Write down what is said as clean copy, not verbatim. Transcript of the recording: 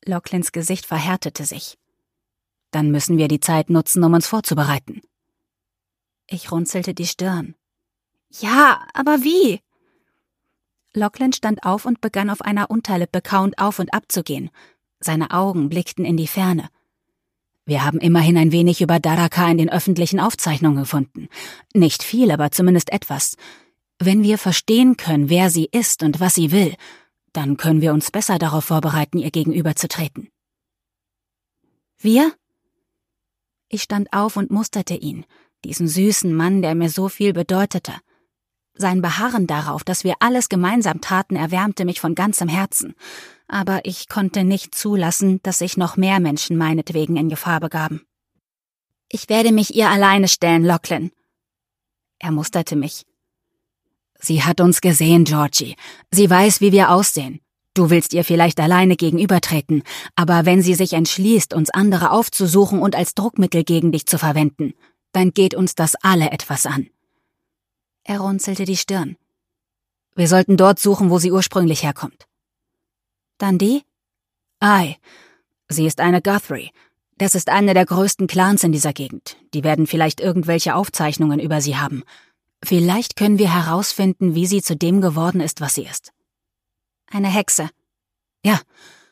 Lochlins Gesicht verhärtete sich. »Dann müssen wir die Zeit nutzen, um uns vorzubereiten.« Ich runzelte die Stirn. »Ja, aber wie?« Lochlin stand auf und begann auf einer Unterlippe kauend auf und ab zu gehen. Seine Augen blickten in die Ferne. »Wir haben immerhin ein wenig über Daraka in den öffentlichen Aufzeichnungen gefunden. Nicht viel, aber zumindest etwas. Wenn wir verstehen können, wer sie ist und was sie will, dann können wir uns besser darauf vorbereiten, ihr gegenüberzutreten.« »Wir?« Ich stand auf und musterte ihn, diesen süßen Mann, der mir so viel bedeutete. Sein Beharren darauf, dass wir alles gemeinsam taten, erwärmte mich von ganzem Herzen. Aber ich konnte nicht zulassen, dass sich noch mehr Menschen meinetwegen in Gefahr begaben. »Ich werde mich ihr alleine stellen, Lochlin.« Er musterte mich. »Sie hat uns gesehen, Georgie. Sie weiß, wie wir aussehen. Du willst ihr vielleicht alleine gegenübertreten, aber wenn sie sich entschließt, uns andere aufzusuchen und als Druckmittel gegen dich zu verwenden, dann geht uns das alle etwas an.« Er runzelte die Stirn. »Wir sollten dort suchen, wo sie ursprünglich herkommt.« »Dann die?« »Ei, sie ist eine Guthrie. Das ist einer der größten Clans in dieser Gegend. Die werden vielleicht irgendwelche Aufzeichnungen über sie haben. Vielleicht können wir herausfinden, wie sie zu dem geworden ist, was sie ist.« »Eine Hexe?« »Ja,